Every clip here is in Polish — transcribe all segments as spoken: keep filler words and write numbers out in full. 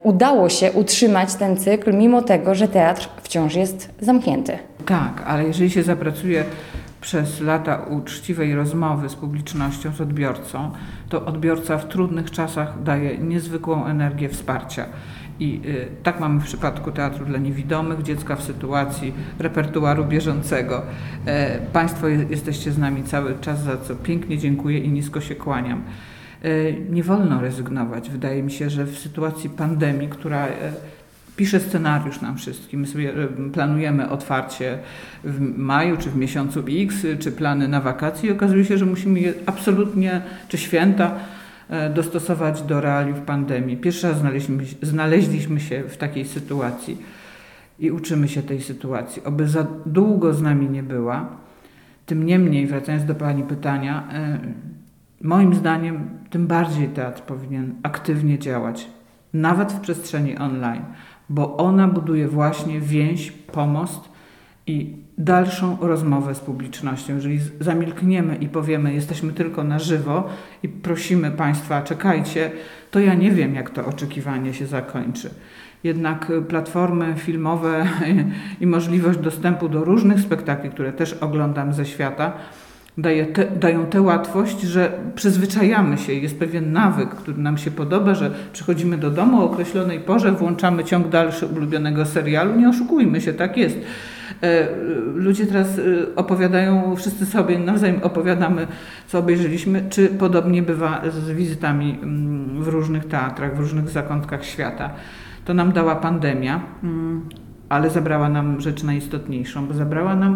Udało się utrzymać ten cykl, mimo tego, że teatr wciąż jest zamknięty. Tak, ale jeżeli się zapracuje przez lata uczciwej rozmowy z publicznością, z odbiorcą, to odbiorca w trudnych czasach daje niezwykłą energię wsparcia. I y, tak mamy w przypadku Teatru dla Niewidomych, dziecka w sytuacji repertuaru bieżącego. E, Państwo je, jesteście z nami cały czas, za co pięknie dziękuję i nisko się kłaniam. E, nie wolno rezygnować. Wydaje mi się, że w sytuacji pandemii, która e, pisze scenariusz nam wszystkim, my sobie planujemy otwarcie w maju, czy w miesiącu X, czy plany na wakacje i okazuje się, że musimy je absolutnie, czy święta, dostosować do realiów pandemii. Pierwszy raz znaleźliśmy, znaleźliśmy się w takiej sytuacji i uczymy się tej sytuacji. Oby za długo z nami nie była. Tym niemniej, wracając do Pani pytania, moim zdaniem tym bardziej teatr powinien aktywnie działać, nawet w przestrzeni online, bo ona buduje właśnie więź, pomost i dalszą rozmowę z publicznością. Jeżeli zamilkniemy i powiemy, jesteśmy tylko na żywo i prosimy Państwa, czekajcie, to ja nie wiem, jak to oczekiwanie się zakończy. Jednak platformy filmowe i możliwość dostępu do różnych spektakli, które też oglądam ze świata, daje te, dają tę łatwość, że przyzwyczajamy się. Jest pewien nawyk, który nam się podoba, że przychodzimy do domu o określonej porze, włączamy ciąg dalszy ulubionego serialu. Nie oszukujmy się, tak jest. Ludzie teraz opowiadają, wszyscy sobie nawzajem opowiadamy, co obejrzeliśmy, czy podobnie bywa z wizytami w różnych teatrach, w różnych zakątkach świata. To nam dała pandemia, ale zabrała nam rzecz najistotniejszą, bo zabrała nam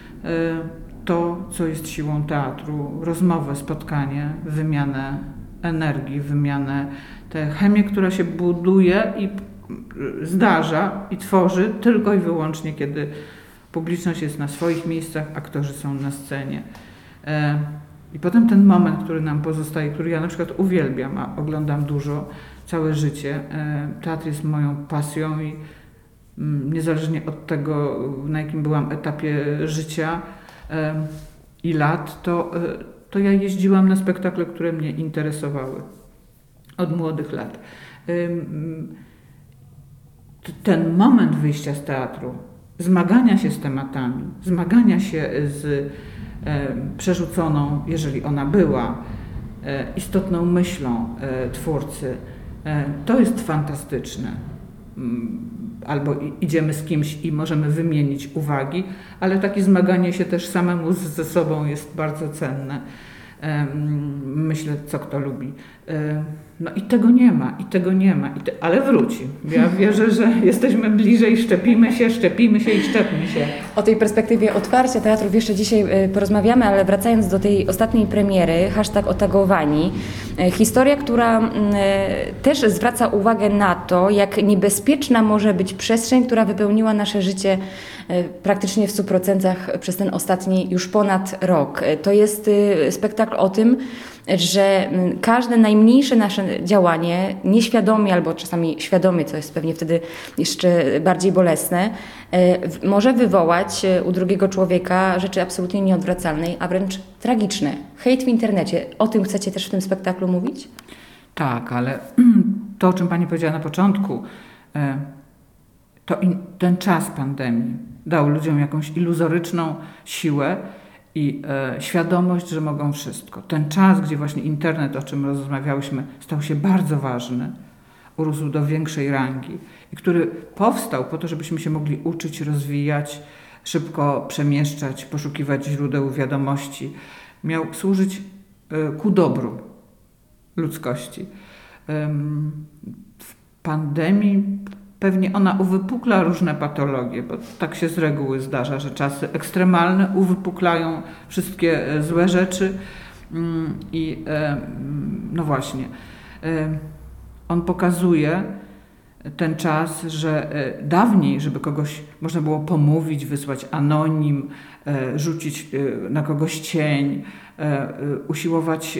to, co jest siłą teatru, rozmowę, spotkanie, wymianę energii, wymianę, tę chemię, która się buduje i zdarza i tworzy tylko i wyłącznie, kiedy publiczność jest na swoich miejscach, aktorzy są na scenie. I potem ten moment, który nam pozostaje, który ja na przykład uwielbiam, a oglądam dużo, całe życie. Teatr jest moją pasją i niezależnie od tego, na jakim byłam etapie życia i lat, to, to ja jeździłam na spektakle, które mnie interesowały od młodych lat. Ten moment wyjścia z teatru, zmagania się z tematami, zmagania się z e, przerzuconą, jeżeli ona była, e, istotną myślą e, twórcy, e, to jest fantastyczne. Albo idziemy z kimś i możemy wymienić uwagi, ale takie zmaganie się też samemu z, ze sobą jest bardzo cenne. E, myślę, co kto lubi. E, No i tego nie ma, i tego nie ma, i te, ale wróci. Ja wierzę, że jesteśmy bliżej, szczepimy się, szczepimy się i szczepmy się. O tej perspektywie otwarcia teatrów jeszcze dzisiaj porozmawiamy, ale wracając do tej ostatniej premiery, hashtag otagowani, historia, która też zwraca uwagę na to, jak niebezpieczna może być przestrzeń, która wypełniła nasze życie praktycznie w stu procentach przez ten ostatni już ponad rok. To jest spektakl o tym, że każde najmniejsze nasze działanie, nieświadomie albo czasami świadomie, co jest pewnie wtedy jeszcze bardziej bolesne, może wywołać u drugiego człowieka rzeczy absolutnie nieodwracalnej, a wręcz tragiczne. Hejt w internecie. O tym chcecie też w tym spektaklu mówić? Tak, ale to, o czym Pani powiedziała na początku, to ten czas pandemii dał ludziom jakąś iluzoryczną siłę i e, świadomość, że mogą wszystko. Ten czas, gdzie właśnie internet, o czym rozmawiałyśmy, stał się bardzo ważny, urósł do większej rangi i który powstał po to, żebyśmy się mogli uczyć, rozwijać, szybko przemieszczać, poszukiwać źródeł wiadomości, miał służyć e, ku dobru ludzkości. E, w pandemii pewnie ona uwypukla różne patologie, bo tak się z reguły zdarza, że czasy ekstremalne uwypuklają wszystkie złe rzeczy i no właśnie, on pokazuje ten czas, że dawniej, żeby kogoś można było pomówić, wysłać anonim, rzucić na kogoś cień, usiłować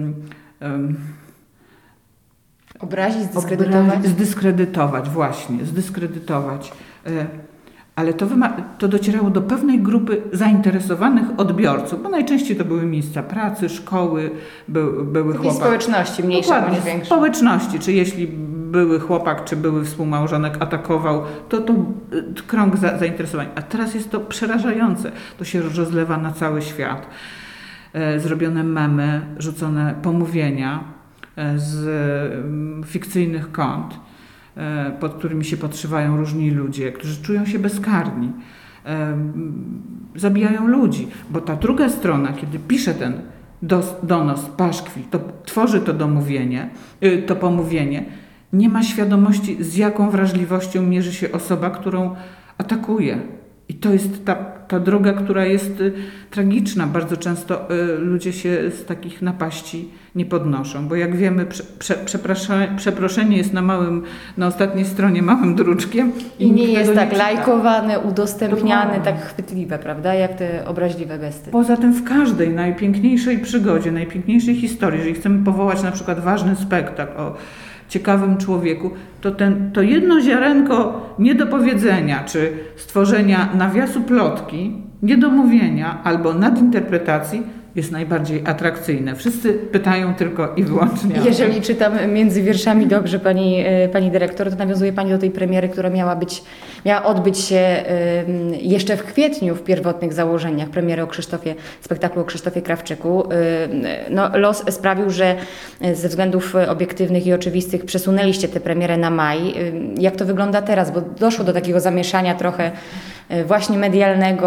Obrazić, zdyskredytować? Obrazić, zdyskredytować, właśnie, zdyskredytować. Ale to, wyma- to docierało do pewnej grupy zainteresowanych odbiorców, bo najczęściej to były miejsca pracy, szkoły, by, były chłopacy. społeczności, mniejsze bądź większe. Społeczności, czy jeśli były chłopak czy były współmałżonek atakował, to to krąg za, zainteresowań. A teraz jest to przerażające. To się rozlewa na cały świat. E, zrobione memy, rzucone pomówienia e, z e, fikcyjnych kont, e, pod którymi się podszywają różni ludzie, którzy czują się bezkarni. E, zabijają ludzi, bo ta druga strona, kiedy pisze ten dos, donos, paszkwil, to tworzy to domówienie, y, to pomówienie, nie ma świadomości, z jaką wrażliwością mierzy się osoba, którą atakuje. I to jest ta, ta droga, która jest y, tragiczna. Bardzo często y, ludzie się z takich napaści nie podnoszą, bo jak wiemy, prze, prze, przeproszenie jest na małym, na ostatniej stronie małym druczkiem. I, I nie jest tak nie lajkowane, udostępniane, Dokładnie. tak chwytliwe, prawda, jak te obraźliwe gesty. Poza tym w każdej najpiękniejszej przygodzie, najpiękniejszej historii, jeżeli chcemy powołać na przykład ważny spektakl o ciekawym człowieku, to ten, to jedno ziarenko niedopowiedzenia, czy stworzenia nawiasu plotki, niedomówienia albo nadinterpretacji jest najbardziej atrakcyjne. Wszyscy pytają tylko i wyłącznie. Jeżeli czytam między wierszami dobrze, pani, pani dyrektor, to nawiązuje pani do tej premiery, która miała być, miała odbyć się jeszcze w kwietniu w pierwotnych założeniach, premiery o Krzysztofie, spektaklu o Krzysztofie Krawczyku. No, los sprawił, że ze względów obiektywnych i oczywistych przesunęliście tę premierę na maj. Jak to wygląda teraz? Bo doszło do takiego zamieszania trochę właśnie medialnego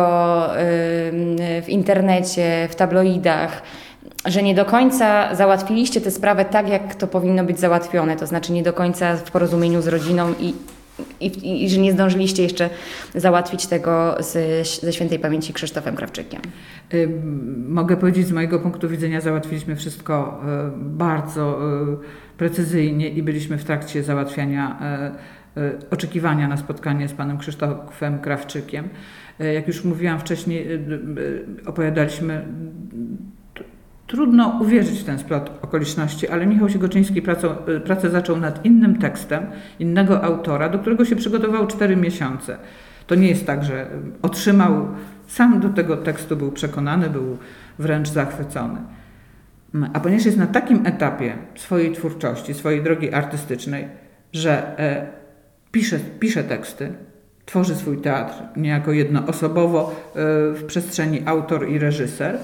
w internecie, w tabloidach, że nie do końca załatwiliście tę sprawę tak, jak to powinno być załatwione, to znaczy nie do końca w porozumieniu z rodziną i, i, i że nie zdążyliście jeszcze załatwić tego z, ze świętej pamięci Krzysztofem Krawczykiem. Mogę powiedzieć, z mojego punktu widzenia załatwiliśmy wszystko bardzo precyzyjnie i byliśmy w trakcie załatwiania oczekiwania na spotkanie z panem Krzysztofem Krawczykiem. Jak już mówiłam wcześniej, opowiadaliśmy, trudno uwierzyć w ten splot okoliczności, ale Michał Siegoczyński pracę, pracę zaczął nad innym tekstem, innego autora, do którego się przygotował cztery miesiące. To nie jest tak, że otrzymał, sam do tego tekstu był przekonany, był wręcz zachwycony. A ponieważ jest na takim etapie swojej twórczości, swojej drogi artystycznej, że Pisze, pisze teksty, tworzy swój teatr niejako jednoosobowo w przestrzeni autor i reżyser.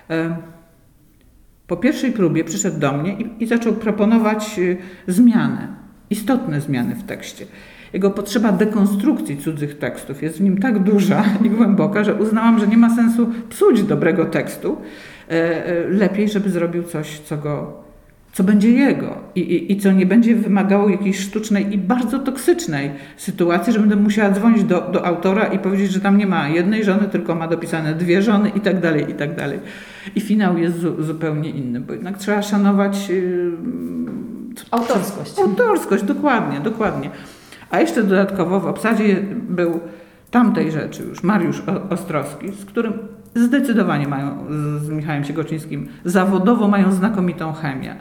Po pierwszej próbie przyszedł do mnie i, i zaczął proponować zmiany, istotne zmiany w tekście. Jego potrzeba dekonstrukcji cudzych tekstów jest w nim tak duża i głęboka, że uznałam, że nie ma sensu psuć dobrego tekstu. Lepiej, żeby zrobił coś, co go co będzie jego i, i, i co nie będzie wymagało jakiejś sztucznej i bardzo toksycznej sytuacji, że będę musiała dzwonić do, do autora i powiedzieć, że tam nie ma jednej żony, tylko ma dopisane dwie żony i tak dalej, i tak dalej. I finał jest zu, zupełnie inny, bo jednak trzeba szanować yy, autorskość. Autorskość, dokładnie, dokładnie. A jeszcze dodatkowo w obsadzie był tamtej rzeczy już Mariusz Ostrowski, z którym zdecydowanie mają, z Michałem Siegoczyńskim, zawodowo mają znakomitą chemię.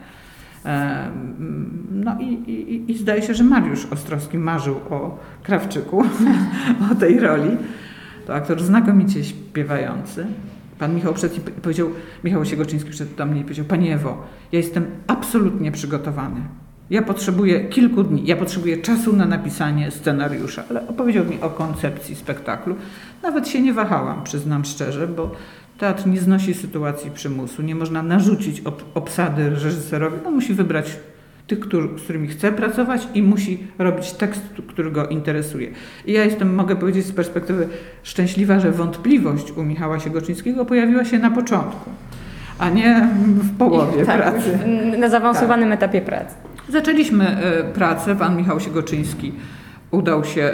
No i, i, i zdaje się, że Mariusz Ostrowski marzył o Krawczyku, o tej roli. To aktor znakomicie śpiewający. Pan Michał przed powiedział, Michał Siegoczyński przyszedł do mnie i powiedział: Pani Ewo, ja jestem absolutnie przygotowany. Ja potrzebuję kilku dni, ja potrzebuję czasu na napisanie scenariusza, ale opowiedział mi o koncepcji spektaklu. Nawet się nie wahałam, przyznam szczerze, bo teatr nie znosi sytuacji przymusu. Nie można narzucić ob- obsady reżyserowi. On musi wybrać tych, który, z którymi chce pracować i musi robić tekst, który go interesuje. I ja jestem, mogę powiedzieć z perspektywy szczęśliwa, że wątpliwość u Michała Siegoczyńskiego pojawiła się na początku, a nie w połowie tak, pracy. Na zaawansowanym tak. etapie pracy. Zaczęliśmy pracę, pan Michał Siegoczyński udał się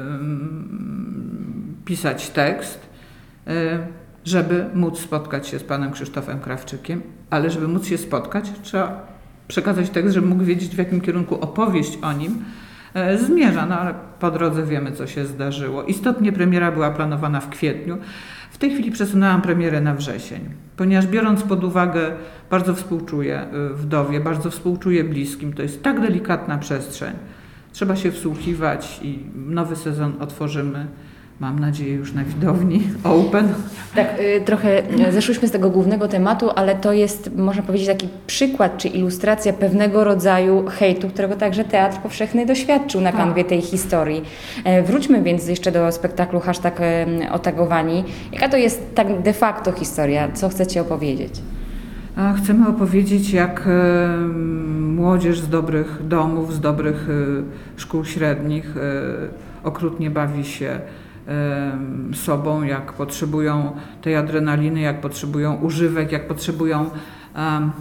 pisać tekst, żeby móc spotkać się z panem Krzysztofem Krawczykiem, ale żeby móc się spotkać, trzeba przekazać tekst, żeby mógł wiedzieć, w jakim kierunku opowieść o nim zmierza, no ale po drodze wiemy, co się zdarzyło. Istotnie premiera była planowana w kwietniu. W tej chwili przesunęłam premierę na wrzesień, ponieważ biorąc pod uwagę, bardzo współczuję wdowie, bardzo współczuję bliskim, to jest tak delikatna przestrzeń. Trzeba się wsłuchiwać i nowy sezon otworzymy mam nadzieję już na widowni, open. Tak, y, trochę zeszłyśmy z tego głównego tematu, ale to jest, można powiedzieć, taki przykład czy ilustracja pewnego rodzaju hejtu, którego także Teatr Powszechny doświadczył na kanwie tej historii. E, wróćmy więc jeszcze do spektaklu hashtag e, otagowani. Jaka to jest tak de facto historia? Co chcecie opowiedzieć? A chcemy opowiedzieć, jak e, młodzież z dobrych domów, z dobrych e, szkół średnich e, okrutnie bawi się sobą, jak potrzebują tej adrenaliny, jak potrzebują używek, jak potrzebują um,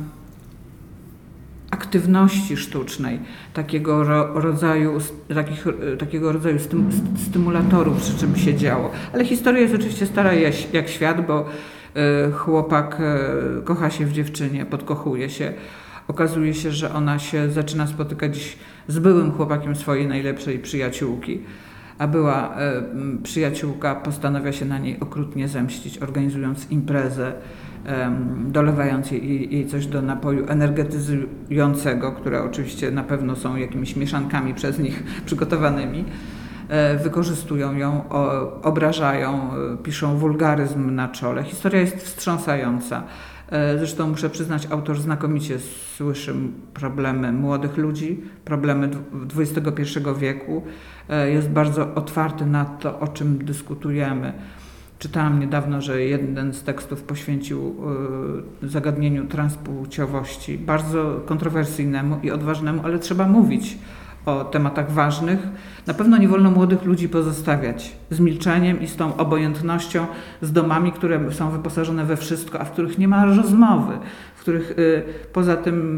aktywności sztucznej, takiego ro, rodzaju, takich, takiego rodzaju stym, stymulatorów, przy czym się działo. Ale historia jest oczywiście stara jak, jak świat, bo y, chłopak y, kocha się w dziewczynie, podkochuje się. Okazuje się, że ona się zaczyna spotykać z byłym chłopakiem swojej najlepszej przyjaciółki, a była e, przyjaciółka postanawia się na niej okrutnie zemścić, organizując imprezę, e, dolewając jej, jej coś do napoju energetyzującego, które oczywiście na pewno są jakimiś mieszankami przez nich przygotowanymi. E, wykorzystują ją, o, obrażają, e, piszą wulgaryzm na czole. Historia jest wstrząsająca. Zresztą muszę przyznać, autor znakomicie słyszy problemy młodych ludzi, problemy dwudziestego pierwszego wieku. Jest bardzo otwarty na to, o czym dyskutujemy. Czytałam niedawno, że jeden z tekstów poświęcił zagadnieniu transpłciowości, bardzo kontrowersyjnemu i odważnemu, ale trzeba mówić o tematach ważnych. Na pewno nie wolno młodych ludzi pozostawiać z milczeniem i z tą obojętnością, z domami, które są wyposażone we wszystko, a w których nie ma rozmowy, w których y, poza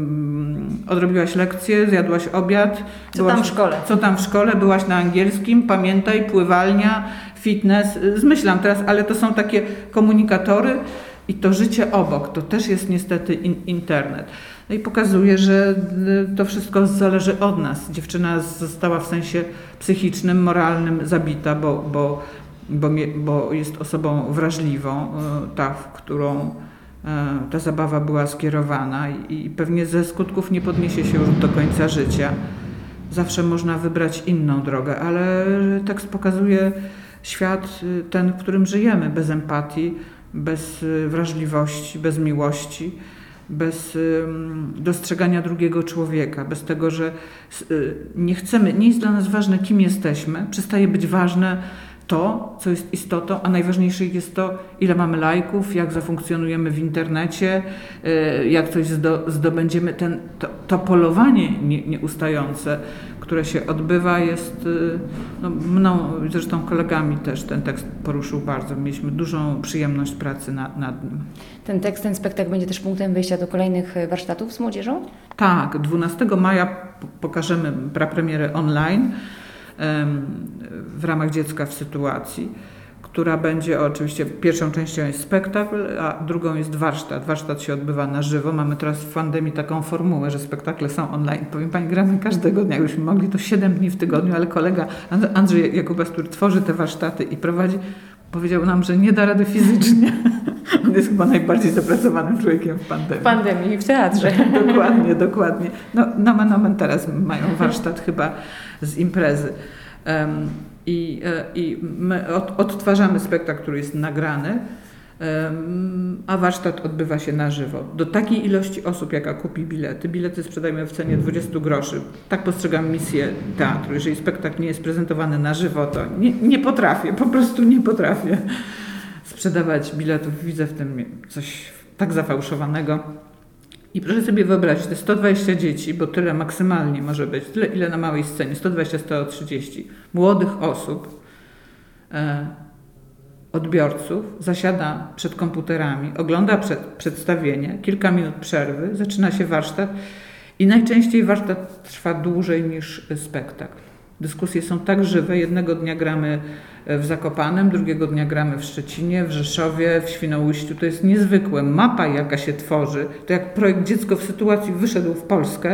tym y, odrobiłaś lekcję, zjadłaś obiad. Co byłaś, tam w szkole? Co tam w szkole, byłaś na angielskim, pamiętaj, pływalnia, fitness, y, zmyślam teraz, ale to są takie komunikatory i to życie obok, to też jest niestety in, internet. No i pokazuje, że to wszystko zależy od nas. Dziewczyna została w sensie psychicznym, moralnym zabita, bo, bo, bo, bo jest osobą wrażliwą, ta, w którą ta zabawa była skierowana i pewnie ze skutków nie podniesie się już do końca życia. Zawsze można wybrać inną drogę, ale tekst pokazuje świat ten, w którym żyjemy, bez empatii, bez wrażliwości, bez miłości, bez dostrzegania drugiego człowieka, bez tego, że nie chcemy, nie jest dla nas ważne, kim jesteśmy, przestaje być ważne to, co jest istotą, a najważniejsze jest to, ile mamy lajków, jak zafunkcjonujemy w internecie, jak coś zdobędziemy. Ten, to, to polowanie nie, nieustające, które się odbywa, jest no, mną, zresztą kolegami też ten tekst poruszył bardzo. Mieliśmy dużą przyjemność pracy nad, nad nim. Ten tekst, ten spektakl będzie też punktem wyjścia do kolejnych warsztatów z młodzieżą? Tak, dwunastego maja pokażemy prapremierę online w ramach Dziecka w sytuacji, która będzie oczywiście, pierwszą częścią jest spektakl, a drugą jest warsztat. Warsztat się odbywa na żywo. Mamy teraz w pandemii taką formułę, że spektakle są online. Powiem Pani, gramy każdego dnia. Jakbyśmy mogli, to siedem dni w tygodniu, ale kolega Andrzej Jakubas, który tworzy te warsztaty i prowadzi, powiedział nam, że nie da rady fizycznie. On jest chyba najbardziej zapracowanym człowiekiem w pandemii. W pandemii i w teatrze. Dokładnie, dokładnie. No, nomen omen teraz mają warsztat chyba z imprezy. Um, i, I my od, odtwarzamy spektakl, który jest nagrany, um, a warsztat odbywa się na żywo. Do takiej ilości osób, jaka kupi bilety. Bilety sprzedajemy w cenie dwadzieścia groszy. Tak postrzegam misję teatru. Jeżeli spektakl nie jest prezentowany na żywo, to nie, nie potrafię, po prostu nie potrafię sprzedawać biletów. Widzę w tym coś tak zafałszowanego. I proszę sobie wyobrazić, te sto dwadzieścia dzieci, bo tyle maksymalnie może być, tyle ile na małej scenie, sto dwadzieścia do stu trzydziestu młodych osób, e, odbiorców, zasiada przed komputerami, ogląda przed, przedstawienie, kilka minut przerwy, zaczyna się warsztat i najczęściej warsztat trwa dłużej niż spektakl. Dyskusje są tak żywe, jednego dnia gramy w Zakopanem, drugiego dnia gramy w Szczecinie, w Rzeszowie, w Świnoujściu. To jest niezwykłe. Mapa, jaka się tworzy, to jak projekt Dziecko w sytuacji wyszedł w Polskę,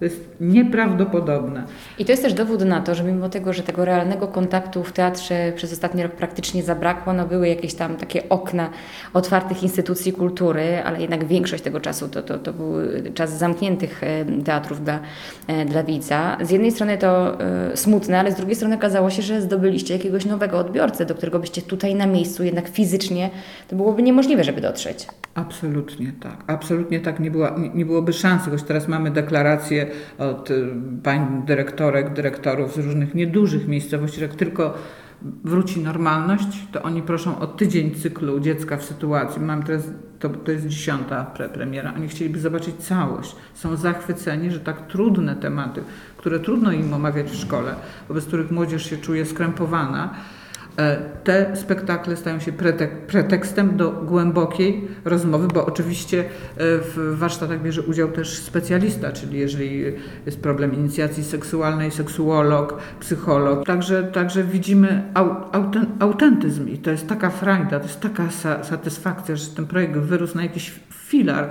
To jest nieprawdopodobne. I to jest też dowód na to, że mimo tego, że tego realnego kontaktu w teatrze przez ostatni rok praktycznie zabrakło, no były jakieś tam takie okna otwartych instytucji kultury, ale jednak większość tego czasu to, to, to był czas zamkniętych teatrów dla, dla widza. Z jednej strony to y, smutne, ale z drugiej strony okazało się, że zdobyliście jakiegoś nowego odbiorcę, do którego byście tutaj na miejscu, jednak fizycznie, to byłoby niemożliwe, żeby dotrzeć. Absolutnie tak. Absolutnie tak. Nie, była, nie, nie byłoby szansy, choć teraz mamy deklaracje od y, pań dyrektorek, dyrektorów z różnych niedużych miejscowości, że jak tylko wróci normalność, to oni proszą o tydzień cyklu dziecka w sytuacji. Mam teraz, to, to jest dziesiąta pre premiera. Oni chcieliby zobaczyć całość. Są zachwyceni, że tak trudne tematy, które trudno im omawiać w szkole, wobec których młodzież się czuje skrępowana, te spektakle stają się pretek pretekstem do głębokiej rozmowy, bo oczywiście w warsztatach bierze udział też specjalista, czyli jeżeli jest problem inicjacji seksualnej, seksuolog, psycholog. Także, także widzimy au, auten, autentyzm i to jest taka frajda, to jest taka sa satysfakcja, że ten projekt wyrósł na jakiś filar.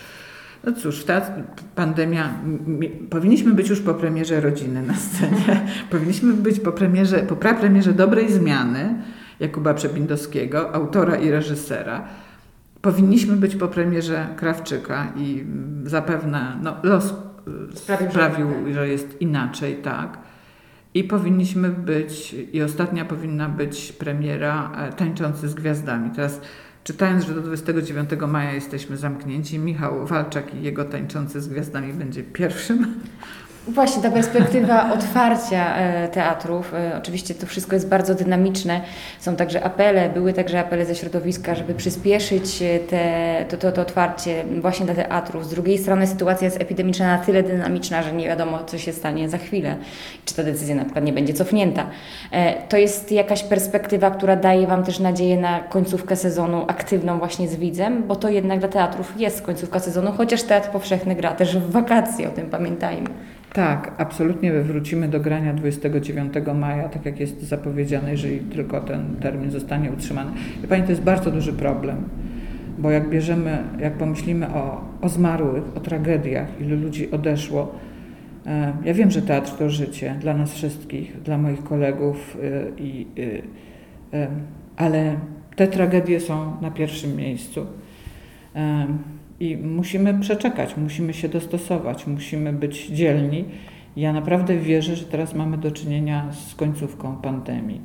No cóż, ta pandemia, powinniśmy być już po premierze Rodziny na scenie, powinniśmy być po premierze, po prapremierze Dobrej Zmiany Jakuba Przebindowskiego, autora i reżysera. Powinniśmy być po premierze Krawczyka i zapewne no, los sprawił, sprawił że jest inaczej, tak. I powinniśmy być, i ostatnia powinna być premiera Tańczący z Gwiazdami. Teraz czytając, że do dwudziestego dziewiątego maja jesteśmy zamknięci, Michał Walczak i jego Tańczący z Gwiazdami będzie pierwszym. Właśnie ta perspektywa otwarcia e, teatrów, e, oczywiście to wszystko jest bardzo dynamiczne, są także apele, były także apele ze środowiska, żeby przyspieszyć te, to, to, to otwarcie właśnie dla teatrów. Z drugiej strony sytuacja jest epidemiczna na tyle dynamiczna, że nie wiadomo, co się stanie za chwilę, czy ta decyzja na przykład nie będzie cofnięta. E, to jest jakaś perspektywa, która daje Wam też nadzieję na końcówkę sezonu aktywną właśnie z widzem, bo to jednak dla teatrów jest końcówka sezonu, chociaż Teatr Powszechny gra też w wakacje, o tym pamiętajmy. Tak, absolutnie wrócimy do grania dwudziestego dziewiątego maja, tak jak jest zapowiedziane, jeżeli tylko ten termin zostanie utrzymany. Wie Pani, to jest bardzo duży problem, bo jak bierzemy, jak pomyślimy o, o zmarłych, o tragediach, ilu ludzi odeszło, e, ja wiem, że teatr to życie dla nas wszystkich, dla moich kolegów, e, i, e, e, ale te tragedie są na pierwszym miejscu. E, I musimy przeczekać, musimy się dostosować, musimy być dzielni. Ja naprawdę wierzę, że teraz mamy do czynienia z końcówką pandemii.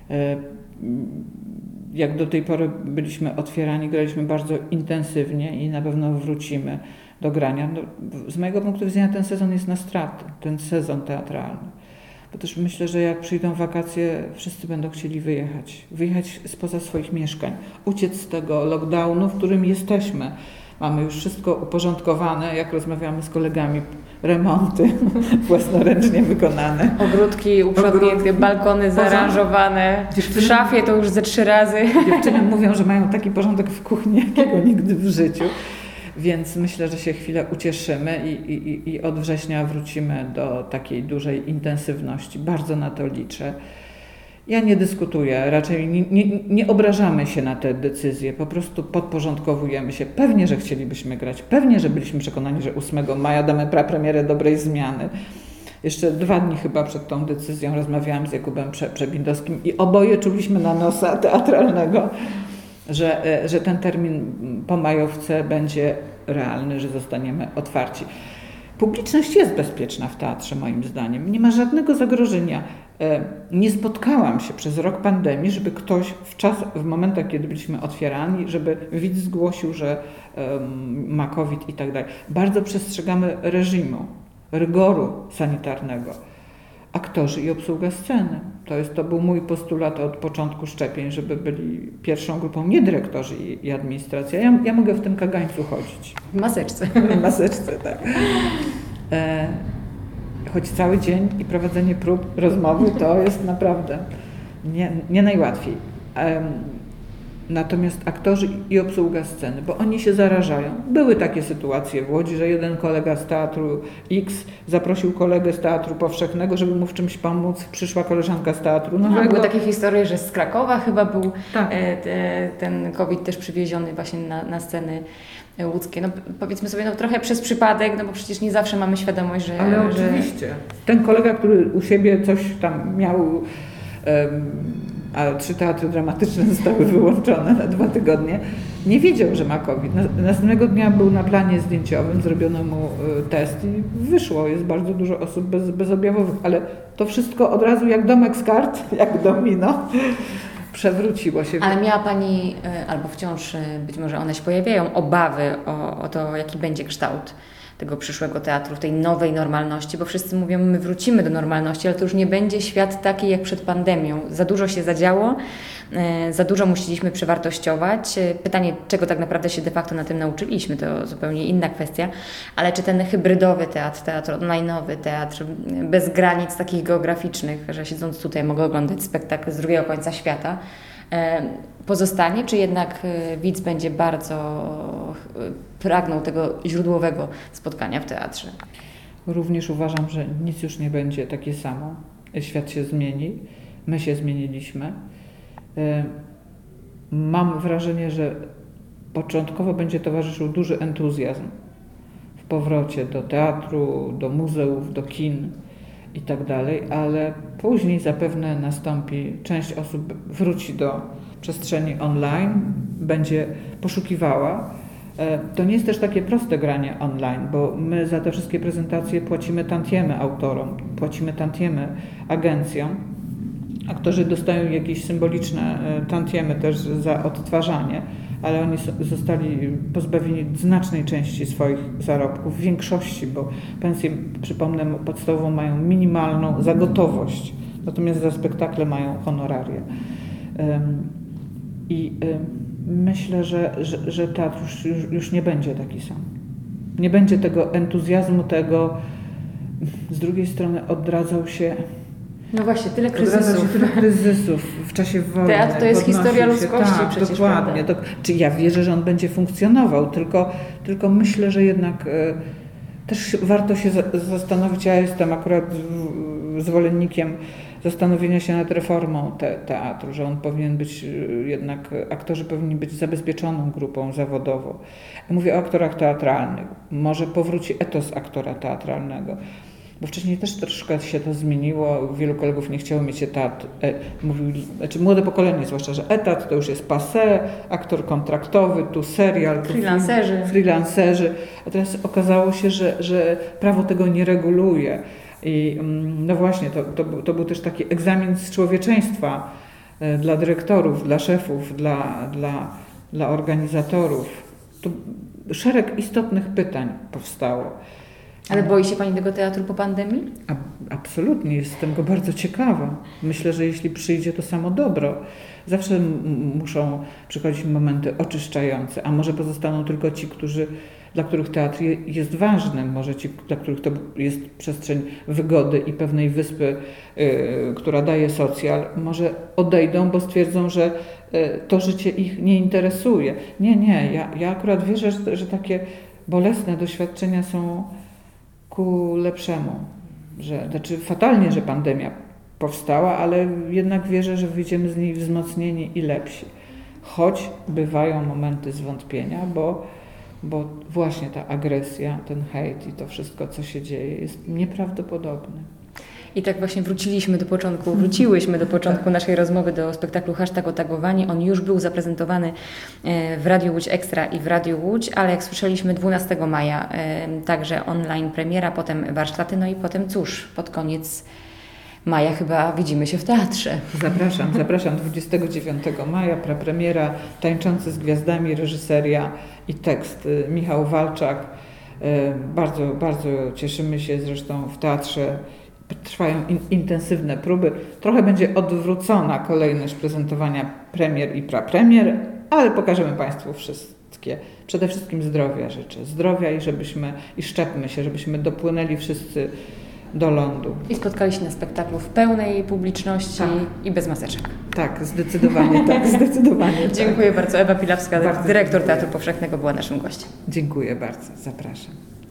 Jak do tej pory byliśmy otwierani, graliśmy bardzo intensywnie i na pewno wrócimy do grania. No, z mojego punktu widzenia ten sezon jest na straty, ten sezon teatralny. Bo też myślę, że jak przyjdą wakacje, wszyscy będą chcieli wyjechać. Wyjechać spoza swoich mieszkań, uciec z tego lockdownu, w którym jesteśmy. Mamy już wszystko uporządkowane, jak rozmawiamy z kolegami, remonty własnoręcznie wykonane. Ogródki uprzątnięte, balkony zaaranżowane, w szafie to już ze trzy razy. Dziewczyny mówią, że mają taki porządek w kuchni, jakiego nigdy w życiu. Więc myślę, że się chwilę ucieszymy i, i, i od września wrócimy do takiej dużej intensywności. Bardzo na to liczę. Ja nie dyskutuję, raczej nie, nie, nie obrażamy się na te decyzje, po prostu podporządkowujemy się. Pewnie, że chcielibyśmy grać, pewnie, że byliśmy przekonani, że ósmego maja damy prapremierę Dobrej Zmiany. Jeszcze dwa dni chyba przed tą decyzją rozmawiałam z Jakubem Prze Przebindowskim i oboje czuliśmy na nosa teatralnego, że, że ten termin po majówce będzie realny, że zostaniemy otwarci. Publiczność jest bezpieczna w teatrze, moim zdaniem. Nie ma żadnego zagrożenia. Nie spotkałam się przez rok pandemii, żeby ktoś w czas, w momentach, kiedy byliśmy otwierani, żeby widz zgłosił, że um, ma COVID i tak dalej. Bardzo przestrzegamy reżimu, rygoru sanitarnego. Aktorzy i obsługa sceny. To, jest, to był mój postulat od początku szczepień, żeby byli pierwszą grupą, nie dyrektorzy i, i administracja. Ja, ja mogę w tym kagańcu chodzić. W maseczce. W maseczce, tak. E, choć cały dzień i prowadzenie prób, rozmowy to jest naprawdę nie, nie najłatwiej. E, natomiast aktorzy i obsługa sceny, bo oni się zarażają. Były takie sytuacje w Łodzi, że jeden kolega z teatru X zaprosił kolegę z teatru powszechnego, żeby mu w czymś pomóc. Przyszła koleżanka z teatru nowego. No, były takie historie, że z Krakowa chyba był Tak. e, te, ten COVID też przywieziony właśnie na, na sceny łódzkie. No powiedzmy sobie, no trochę przez przypadek, no bo przecież nie zawsze mamy świadomość, że... Ale że... oczywiście. Ten kolega, który u siebie coś tam miał, um, a trzy teatry dramatyczne zostały wyłączone na dwa tygodnie, nie wiedział, że ma COVID. Następnego dnia był na planie zdjęciowym, zrobiono mu test i wyszło. Jest bardzo dużo osób bez, bezobjawowych, ale to wszystko od razu jak domek z kart, jak domino, przewróciło się. Ale miała Pani, albo wciąż być może one się pojawiają, obawy o, o to, jaki będzie kształt tego przyszłego teatru, w tej nowej normalności, bo wszyscy mówią, my wrócimy do normalności, ale to już nie będzie świat taki jak przed pandemią. Za dużo się zadziało, za dużo musieliśmy przewartościować. Pytanie, czego tak naprawdę się de facto na tym nauczyliśmy, to zupełnie inna kwestia, ale czy ten hybrydowy teatr, teatr online'owy, teatr bez granic takich geograficznych, że siedząc tutaj mogę oglądać spektakl z drugiego końca świata, pozostanie, czy jednak widz będzie bardzo pragnął tego źródłowego spotkania w teatrze? Również uważam, że nic już nie będzie takie samo. Świat się zmieni, my się zmieniliśmy. Mam wrażenie, że początkowo będzie towarzyszył duży entuzjazm w powrocie do teatru, do muzeów, do kin i tak dalej, ale później zapewne nastąpi, część osób wróci do przestrzeni online, będzie poszukiwała. To nie jest też takie proste granie online, bo my za te wszystkie prezentacje płacimy tantiemy autorom, płacimy tantiemy agencjom. Aktorzy dostają jakieś symboliczne tantiemy też za odtwarzanie, ale oni zostali pozbawieni znacznej części swoich zarobków, w większości, bo pensję, przypomnę, podstawową mają minimalną za gotowość, natomiast za spektakle mają honoraria. I myślę, że, że, że teatr już, już, już nie będzie taki sam. Nie będzie tego entuzjazmu, tego, z drugiej strony odradzał się. No właśnie, tyle Odradzał kryzysów. się tyle kryzysów w czasie wojny. Teatr to jest historia się, ludzkości tak, przecież. dokładnie. To, czy ja wierzę, że on będzie funkcjonował, tylko, tylko myślę, że jednak e, też warto się za, zastanowić. Ja jestem akurat zwolennikiem zastanowienia się nad reformą te, teatru, że on powinien być jednak, aktorzy powinni być zabezpieczoną grupą zawodową. Mówię o aktorach teatralnych. Może powróci etos aktora teatralnego. Bo wcześniej też troszkę się to zmieniło. Wielu kolegów nie chciało mieć etat. E, mówił, znaczy młode pokolenie zwłaszcza, że etat to już jest passé, aktor kontraktowy, tu serial, tu freelancerzy. Film, freelancerzy. A teraz okazało się, że, że prawo tego nie reguluje. I no właśnie, to, to, to był też taki egzamin z człowieczeństwa dla dyrektorów, dla szefów, dla, dla, dla organizatorów. Tu szereg istotnych pytań powstało. Ale boi się Pani tego teatru po pandemii? A, absolutnie, jestem go bardzo ciekawa. Myślę, że jeśli przyjdzie to samo dobro, zawsze m- muszą przychodzić momenty oczyszczające, a może pozostaną tylko ci, którzy, dla których teatr je, jest ważny, może ci, dla których to jest przestrzeń wygody i pewnej wyspy, yy, która daje socjal, może odejdą, bo stwierdzą, że yy, to życie ich nie interesuje. Nie, nie, ja, ja akurat wierzę, że, że takie bolesne doświadczenia są ku lepszemu. Że, znaczy fatalnie, że pandemia powstała, ale jednak wierzę, że wyjdziemy z niej wzmocnieni i lepsi. Choć bywają momenty zwątpienia, bo, bo właśnie ta agresja, ten hejt i to wszystko, co się dzieje, jest nieprawdopodobne. I tak właśnie wróciliśmy do początku, wróciłyśmy do początku naszej rozmowy do spektaklu Hashtag Otagowani. On już był zaprezentowany w Radiu Łódź Ekstra i w Radiu Łódź, ale jak słyszeliśmy dwunastego maja także online premiera, potem warsztaty, no i potem cóż, pod koniec maja chyba widzimy się w teatrze. Zapraszam, zapraszam dwudziestego dziewiątego maja, prapremiera, Tańczący z gwiazdami, reżyseria i tekst Michał Walczak. Bardzo, bardzo cieszymy się, zresztą w teatrze trwają in, intensywne próby. Trochę będzie odwrócona kolejność prezentowania premier i prapremier, ale pokażemy Państwu wszystkie. Przede wszystkim zdrowia życzę. Zdrowia i żebyśmy, i szczepmy się, żebyśmy dopłynęli wszyscy do lądu. I spotkali się na spektaklu w pełnej publiczności Tak. i bez maseczek. Tak, zdecydowanie tak, zdecydowanie tak. Dziękuję bardzo. Ewa Pilawska, Bardzo dyrektor dziękuję. Teatru Powszechnego, była naszym gościem. Dziękuję bardzo, zapraszam.